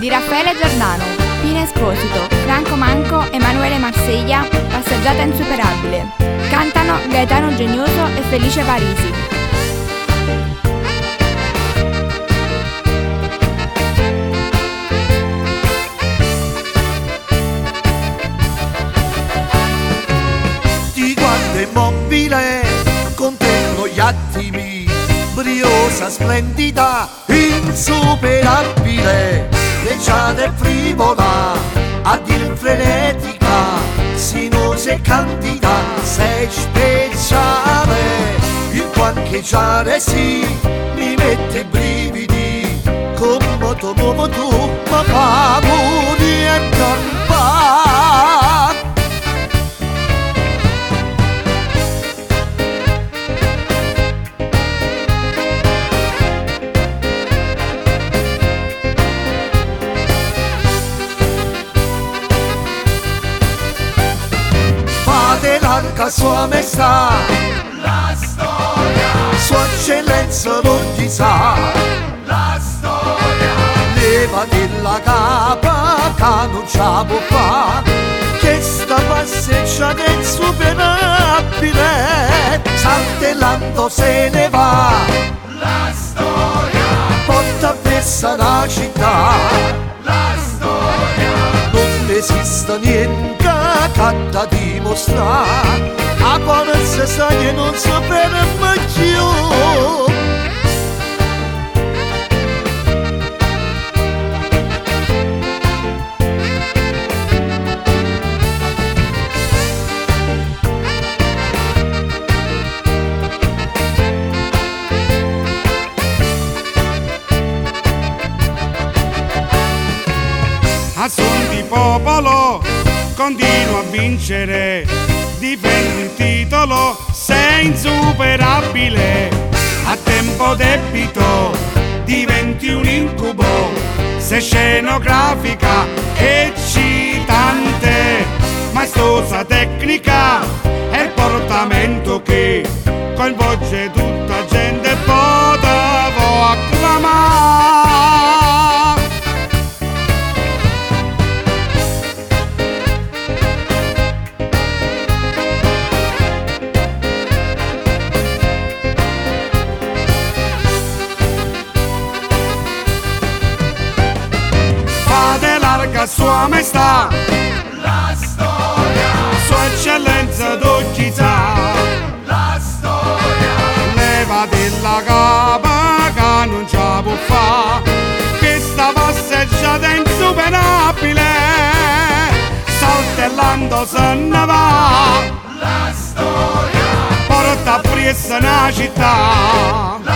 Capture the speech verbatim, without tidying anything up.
di Raffaele Giordano, Pino Esposito, Franco Manco, Emanuele Marseglia, Passeggiata insuperabile. Cantano Gaetano Genioso e Felice Parisi. Di quanto è mobile, contengo gli attimi, briosa, splendida, insuperabile, leggiadra e frivola, a dir frenetica, sinuosa e candida, sei speciale, il quancheggiare sì, mi mette i brividi, come ti muovo tu, ma fa morire e campare. Larga sua maestà, la storia, sua eccellenza non gli sa, la storia, leva della capa che non ce la può fa, che sta passeggiata insuperabile, saltellando se ne va, la storia, porta appresso la città, la storia, non esiste niente che da dimostrare, a quando si sa che non si ferma più. A suon di popolo continua a vincere, difendi il titolo, sei insuperabile, a tempo debito diventi un incubo, sei scenografica, eccitante, maestosa tecnica, è il portamento che coinvolge tutta gente, potevo acclamare. Larga sua maestà, la storia, sua eccellenza tutti sa, la storia, leva della capa che non ce la può fa, che sta passeggiata insuperabile, saltellando se ne va, la storia, porta appresso una città.